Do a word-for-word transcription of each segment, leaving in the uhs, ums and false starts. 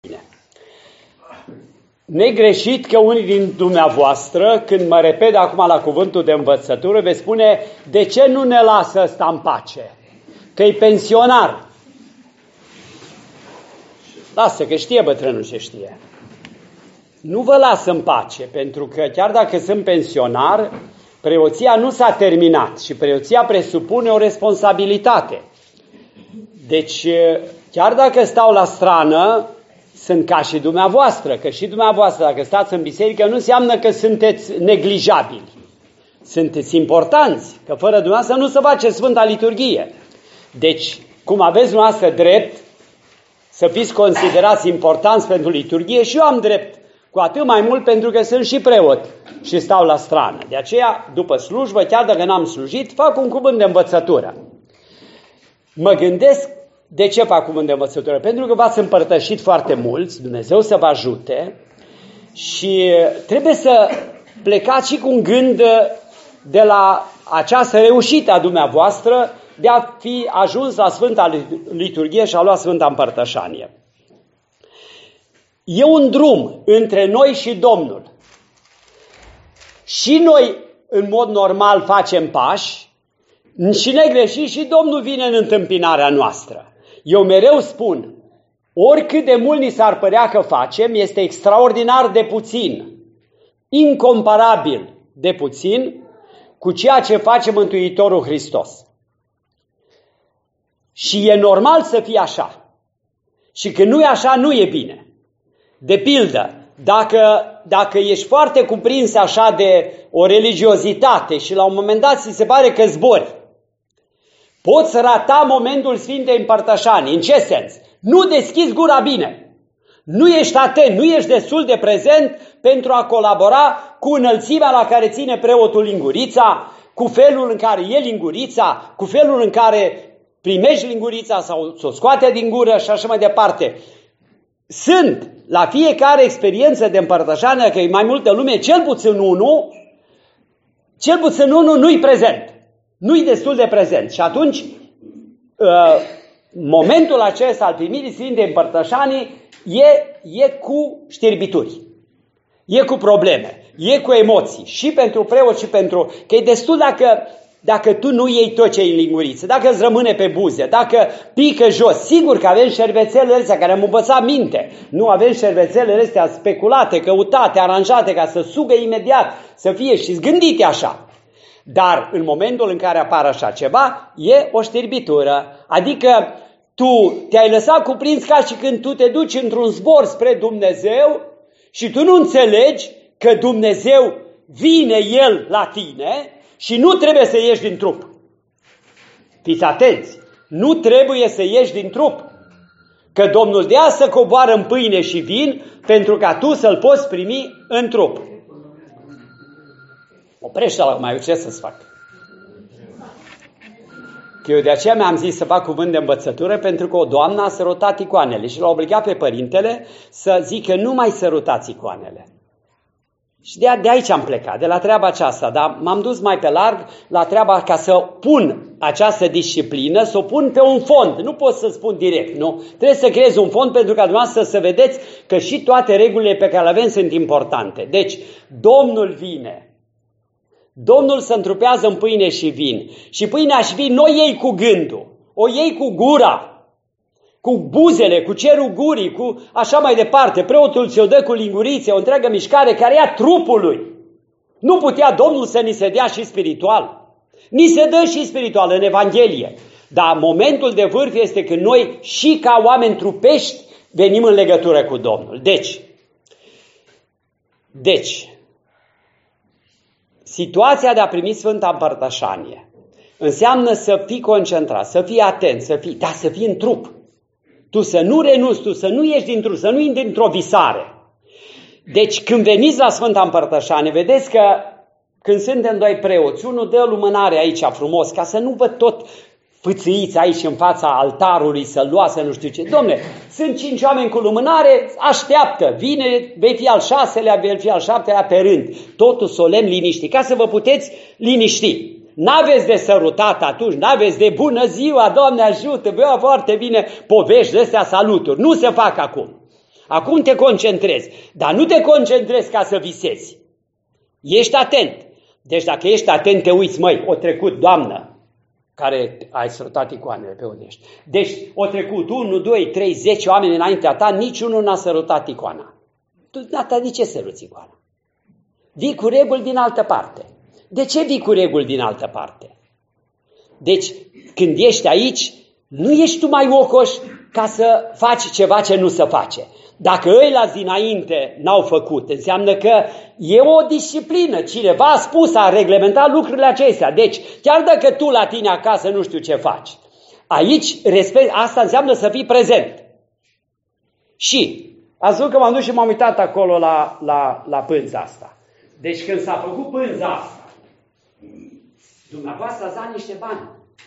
Bine. Negreșit că unii din dumneavoastră, când mă repede acum la cuvântul de învățătură, veți spune: de ce nu ne lasă ăsta în pace? Că e pensionar. Lasă, că știe bătrânul ce știe. Nu vă las în pace, pentru că chiar dacă sunt pensionar, preoția nu s-a terminat și preoția presupune o responsabilitate. Deci, chiar dacă stau la strană, sunt ca și dumneavoastră, că și dumneavoastră, dacă stați în biserică, nu înseamnă că sunteți neglijabili. Sunteți importanți, că fără dumneavoastră nu se face Sfânta Liturghie. Deci, cum aveți dumneavoastră drept să fiți considerați importanți pentru liturghie, și eu am drept, cu atât mai mult pentru că sunt și preot și stau la strană. De aceea, după slujbă, chiar dacă n-am slujit, fac un cuvânt de învățătură. Mă gândesc de ce fac cuvânt de învățătură? Pentru că v-ați împărtășit foarte mulți, Dumnezeu să vă ajute, și trebuie să plecați și cu un gând de la această reușită a dumneavoastră de a fi ajuns la Sfânta Liturghie și a lua Sfânta Împărtășanie. E un drum între noi și Domnul. Și noi, în mod normal, facem pași și negreșit, și Domnul vine în întâmpinarea noastră. Eu mereu spun, oricât de mult ni s-ar părea că facem, este extraordinar de puțin, incomparabil de puțin cu ceea ce face Mântuitorul Hristos. Și e normal să fie așa. Și când nu e așa, nu e bine. De pildă, dacă, dacă ești foarte cuprins așa de o religiozitate și la un moment dat ți se pare că zbori, poți rata momentul Sfintei Împărtășanii. În ce sens? Nu deschizi gura bine. Nu ești atent, nu ești destul de prezent pentru a colabora cu înălțimea la care ține preotul lingurița, cu felul în care e lingurița, cu felul în care primești lingurița sau o scoate din gură și așa mai departe. Sunt la fiecare experiență de împărtășanie, că e mai multă lume, cel puțin unul, cel puțin unul nu-i prezent. Nu-i destul de prezent. Și atunci, momentul acesta al primirii Sfintei Împărtășanii e, e cu știrbituri, e cu probleme, e cu emoții, și pentru preot și pentru... Că e destul dacă, dacă tu nu iei tot ce e în linguriță, dacă îți rămâne pe buze, dacă pică jos. Sigur că avem șervețelele astea care am învățat minte. Nu avem șervețelele astea speculate, căutate, aranjate ca să sugă imediat, să fie și gândite așa. Dar în momentul în care apare așa ceva, e o știrbitură. Adică tu te-ai lăsat cuprins ca și când tu te duci într-un zbor spre Dumnezeu și tu nu înțelegi că Dumnezeu vine El la tine și nu trebuie să ieși din trup. Fiți atenți! Nu trebuie să ieși din trup. Că Domnul dea să coboară în pâine și vin pentru ca tu să-L poți primi în trup. Oprește-l mai, ce să-ți fac? Că eu de aceea mi-am zis să fac cuvânt de învățătură, pentru că o doamnă a sărutat icoanele și l-a obligat pe părintele să zică nu mai sărutați icoanele. Și de, de aici am plecat, de la treaba aceasta, dar m-am dus mai pe larg la treaba ca să pun această disciplină, să o pun pe un fond. Nu pot să spun direct, nu? Trebuie să creez un fond pentru ca dumneavoastră să vedeți că și toate regulile pe care le avem sunt importante. Deci, Domnul vine. Domnul se întrupează în pâine și vin. Și pâinea și vin nu o iei cu gândul, o iei cu gura, cu buzele, cu cerul gurii, cu așa mai departe. Preotul ți-o dă cu lingurițe, o întreagă mișcare care ia trupului. Nu putea Domnul să ni se dea și spiritual? Ni se dă și spiritual în Evanghelie. Dar momentul de vârf este când noi și ca oameni trupești venim în legătură cu Domnul. Deci, deci, situația de a primi Sfânta Împărtășanie înseamnă să fii concentrat, să fii atent, să fii, dar să fii în trup. Tu să nu renunți, tu să nu ieși din trup, să nu intri într-o visare. Deci când veniți la Sfânta Împărtășanie, vedeți că când suntem doi preoți, unul dă lumânare aici frumos, ca să nu văd tot fâțâiți aici în fața altarului, să luați, să nu știu ce. Dom'le, sunt cinci oameni cu lumânare, așteaptă, vine, vei fi al șaselea, vei fi al șaptelea pe rând. Totul solemn, liniștit, ca să vă puteți liniști. N-aveți de sărutat atunci, n-aveți de bună ziua, Doamne ajută, băia foarte bine, povești de astea, saluturi. Nu se fac acum. Acum te concentrezi, dar nu te concentrezi ca să visezi. Ești atent. Deci dacă ești atent, te uiți, măi, o trecut, Doamnă, care ai sărutat icoanele, pe unde ești. Deci o trecut unu, doi, trei, zece oameni înaintea ta, niciunul n-a sărutat icoana. Tu, data, de ce săruți icoana? Vii cu reguli din altă parte. De ce vii cu reguli din altă parte? Deci, când ești aici, nu ești tu mai ocoș ca să faci ceva ce nu se face. Dacă ăilalți dinainte n-au făcut, înseamnă că e o disciplină. Cineva a spus, a reglementat lucrurile acestea. Deci, chiar dacă tu la tine acasă nu știu ce faci, aici respect, asta înseamnă să fii prezent. Și ați văzut că m-am dus și m-am uitat acolo la, la, la pânza asta. Deci când s-a făcut pânza asta, dumneavoastră ați dat niște bani.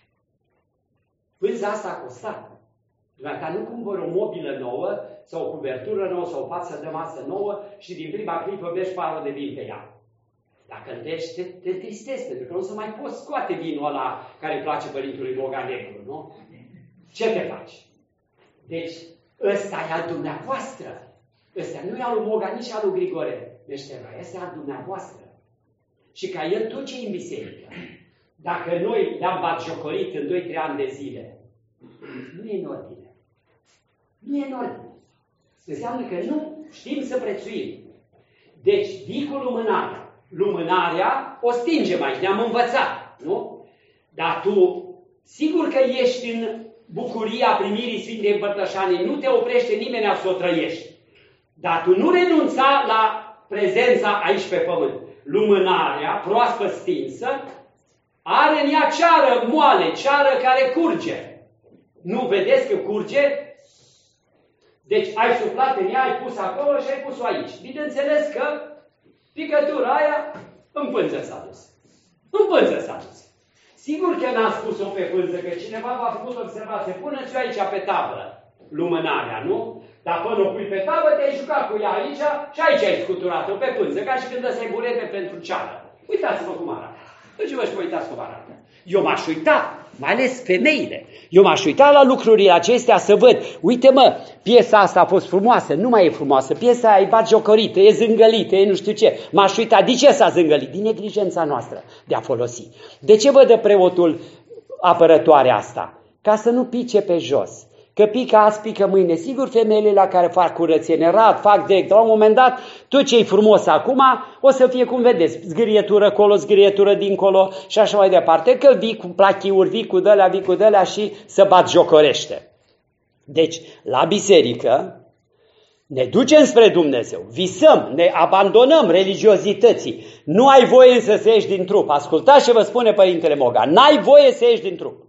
Pânza asta a costat. Dumneavoastră nu cumpăr o mobilă nouă sau o cuvertură nouă sau o față de masă nouă și din prima clipă beși paharul de vin pe ea. Dacă îl beși, te, te tristezi, pentru că nu o să mai poți scoate vinul ăla care îi place părintelui Boganegru, nu? Ce te faci? Deci, ăsta e al dumneavoastră. Ăsta nu e al lui Moga, nici al lui Grigore Meștera. Ăsta e al dumneavoastră. Și ca el tot ce e în biserică. Dacă noi le-am batjocorit în doi trei ani de zile, nu e în ordine. Nu e în ordine. Înseamnă că nu știm să prețuim. Deci, vii cu lumânarea. Lumânarea o stingem aici, ne-am învățat, nu? Dar tu, sigur că ești în bucuria primirii Sfintei Împărtășanii, nu te oprește nimeni să o trăiești. Dar tu nu renunța la prezența aici pe pământ. Lumânarea, proaspăt stinsă, are în ea ceară moale, ceară care curge. Nu vedeți că curge? Deci ai suflat în ea, ai pus acolo și ai pus-o aici. Bineînțeles că picătura aia în pânză s-a dus. În pânză s-a dus. Sigur că n-a spus-o pe pânză, că cineva v-a făcut observație. Puneți-o aici pe tablă, lumânarea, nu? Dar până o pui pe tablă, te-ai jucat cu ea aici și aici ai scuturat-o pe pânză, ca și când ăsta-i burete pentru ceară. Uitați-vă cum arată. Duceți-vă și vă uitați cum arată. Eu m-aș uita, mai ales femeile. Eu m-aș uita la lucrurile acestea să văd. Uite mă, piesa asta a fost frumoasă, nu mai e frumoasă. Piesa aia e batjocorită, e zângălită, e nu știu ce. M-aș uita. De ce s-a zângălit? Din neglijența noastră de a folosi. De ce vă dă preotul apărătoarea asta? Ca să nu pice pe jos. Că pică azi, pică mâine. Sigur, femeile la care fac curățenie, rad, fac direct, la un moment dat, tot ce e frumos acum, o să fie cum vedeți, zgârietură acolo, zgârietură dincolo și așa mai departe, că vii cu plachiuri, vii cu dălea, vii cu dălea și să batjocorește. Deci, la biserică, ne ducem spre Dumnezeu, visăm, ne abandonăm religiozității. Nu ai voie însă să ieși din trup. Ascultați ce vă spune Părintele Moga, n-ai voie să ieși din trup.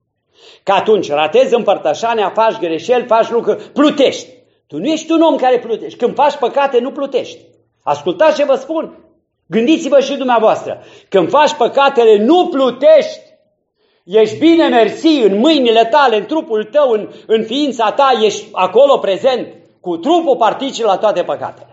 Că atunci ratezi împărtășania, faci greșeli, faci lucruri, plutești. Tu nu ești un om care plutești. Când faci păcate, nu plutești. Ascultați ce vă spun. Gândiți-vă și dumneavoastră. Când faci păcatele, nu plutești. Ești bine mersi în mâinile tale, în trupul tău, în, în ființa ta, ești acolo prezent. Cu trupul participă la toate păcatele.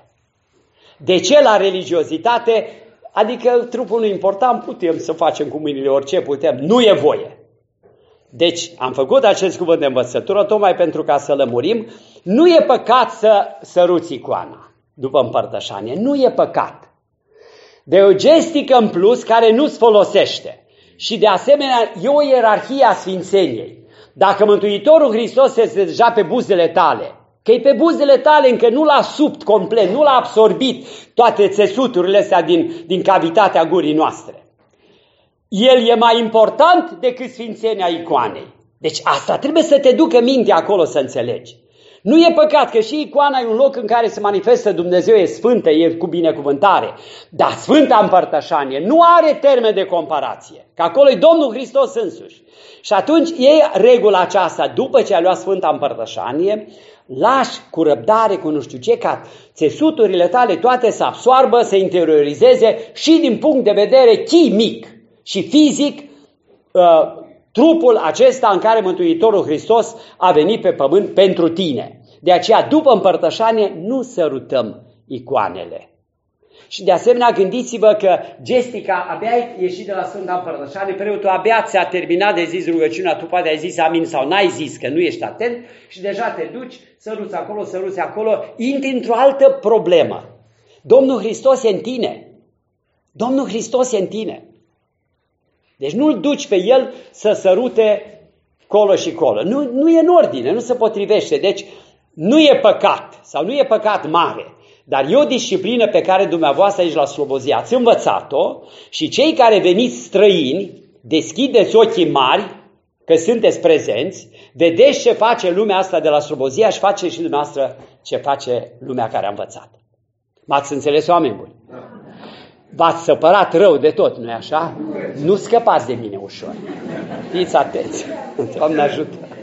De ce la religiozitate? Adică trupul nu e important, putem să facem cu mâinile orice putem. Nu e voie. Deci, am făcut acest cuvânt de învățătură tocmai pentru ca să lămurim. Nu e păcat să săruți icoana după împărtășanie. Nu e păcat. De o gestică în plus care nu-ți folosește. Și de asemenea, e o ierarhie a sfințeniei. Dacă Mântuitorul Hristos este deja pe buzele tale, că e pe buzele tale, încă nu l-a subt complet, nu l-a absorbit toate țesuturile astea din, din cavitatea gurii noastre. El e mai important decât sfințenia icoanei. Deci asta trebuie să te ducă mintea acolo să înțelegi. Nu e păcat că și icoana e un loc în care se manifestă Dumnezeu, e sfântă, e cu binecuvântare. Dar Sfânta Împărtășanie nu are termen de comparație. Că acolo e Domnul Hristos însuși. Și atunci e regula aceasta, după ce a luat Sfânta Împărtășanie, lași cu răbdare, cu nu știu ce, ca țesuturile tale toate să absoarbă, să interiorizeze și din punct de vedere chimic și fizic uh, trupul acesta în care Mântuitorul Hristos a venit pe pământ pentru tine. De aceea, după împărtășanie, nu sărutăm icoanele. Și de asemenea gândiți-vă că Gestica abia ai ieșit de la Sfânta Împărtășanie, preotul abia ți-a terminat de zis rugăciunea, tu poate ai zis amin sau n-ai zis că nu ești atent și deja te duci, săruți acolo, săruți acolo, intri într-o altă problemă. Domnul Hristos e în tine. Domnul Hristos e în tine. Deci nu-l duci pe el să sărute colo și colo. Nu, nu e în ordine, nu se potrivește. Deci nu e păcat sau nu e păcat mare. Dar e o disciplină pe care dumneavoastră aici la Slobozia ați învățat-o și cei care veniți străini, deschideți ochii mari, că sunteți prezenți, vedeți ce face lumea asta de la Slobozia și face și dumneavoastră ce face lumea care a învățat. M-ați înțeles, oameni buni? V-ați săpărat rău de tot, nu-i așa? Nu scăpați de mine ușor. Fiți atenți. Doamne ajută!